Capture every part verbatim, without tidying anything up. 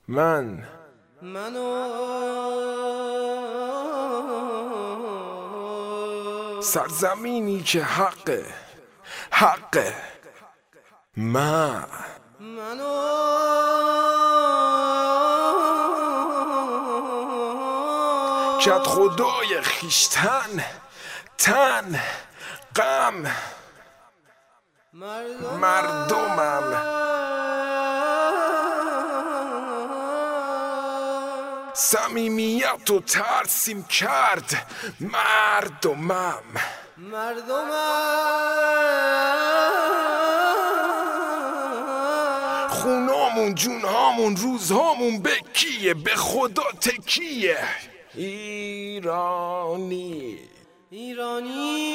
من منو سرزمینی که حقه حقه من منو کت خدای خیشتن تن غم مردمم صمیمیت و ترسیم کرد مردمم مردمم خونامون جونهامون روزهامون به کیه به خدا تکیه ایرانی ایرانی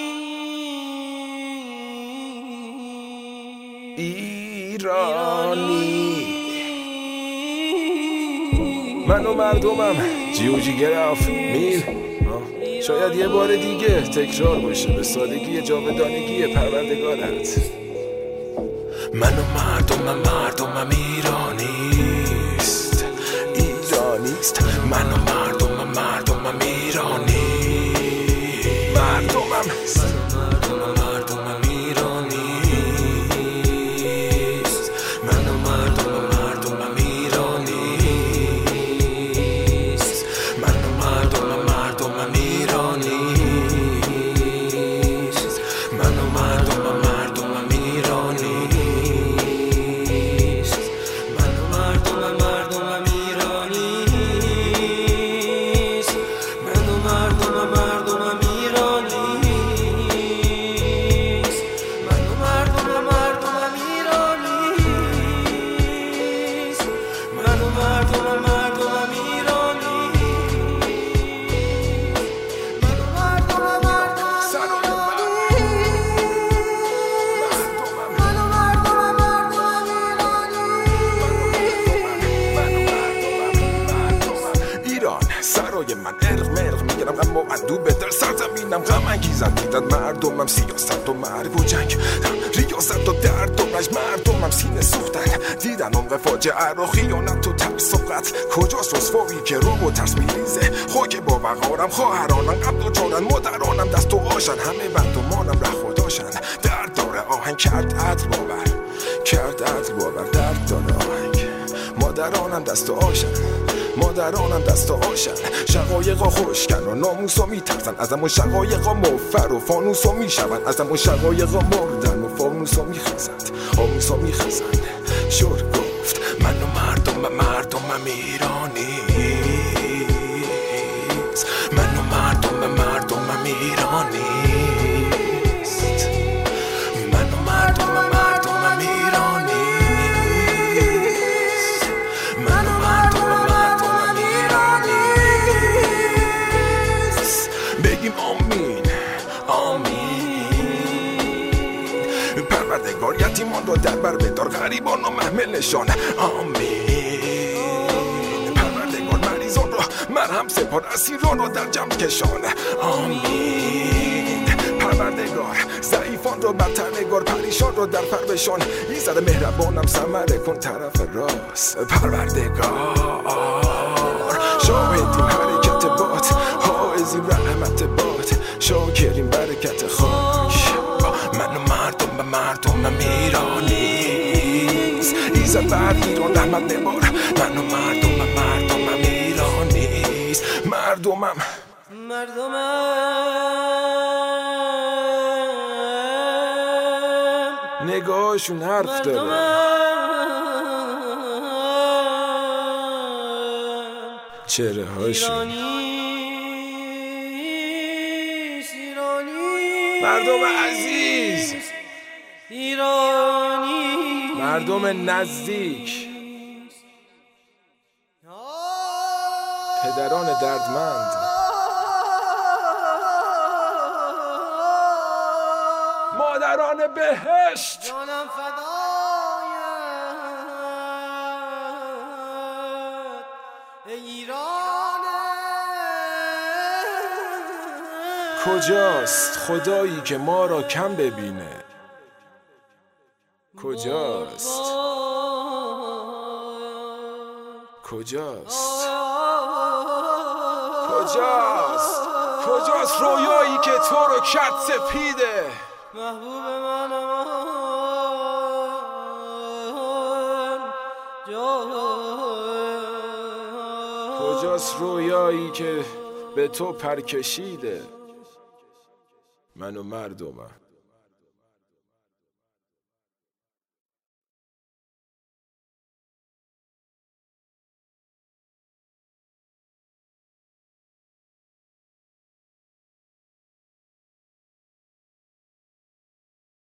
ایرانی من و مردمم جیو جیگرف میل شاید یه بار دیگه تکرار باشه به سادگی جاودانگی پروردگارت من و مردمم مردمم ایرانیست ایرانیست من و مردمم مردمم ایرانی مردمم مردمم مردمم ایرانیست من و مردمم مردمم ایرانیست من و مردمم مردمم ایرانیست من و مردمم مردمم ایرانیست من و مردمم مردمم ایرانیست من و مردمم مردمم ایرانیست من و مردمم مردمم ایرانیست من و مردمم مردمم سرای من ارق مرق میگرم غم و اندو به در سرزمینم غم انگیزم دیدن مردمم سیاست و مرگ و جنگ ریاضت و درد و رنج مردمم سینه سوختن دیدن عمق فاجعه رو خیانت و ترس و قتل کجاست رسوایی که رو و ترس میریزه خاک با وقارم خواهرانم قبل و جانن مادرانم دست و آشن همه مردمانم ره خداشن درد داره آهنگ کرد عدل باور کرد عدل باور درد داره آهنگ مادرانم دست و آشن مادرانم دست و آشن شقایقا خوشکن و ناموسا میترسن از همون شقایقا مفر و فانوسا میشون از همون شقایقا مردن و فانوسا میخزند آموسا میخزند شور گفت من و مردمم مردمم ایرانیست من و مردمم مردمم ایرانیست من و مردمم مردمم ایرانیست من و مردمم بگیم آمین آمین پروردگار یتیمان را در بر بدار غریبان و محملشان آمین پروردگار مریضان را مرهم سپار اسیران را در جمع کشان آمین پروردگار ضعیفان را برتر نگار پریشان را در فربشان ایزد مهربانم ثمره کن طرف راست پروردگار شاهدیم حرکت باد حائزیم رحمت باد شاکریم برکت خاک من و مردم به مردمم ایرانیست ایزد بر ایران رحمت نبار من و مردم به مردمم ایرانیست مردمم مردمم نگاهشون حرف داره چهره هاشون مردم عزیز ایرانی مردم نزدیک پدران دردمند مادران بهشت جانم فدایت ایران کجاست خدایی که ما را کم ببینه کجاست کجاست کجاست کجاست رویایی که تو رو کرد سپیده محبوب منم کجاست رویایی که به تو پر کشیده من و مردمم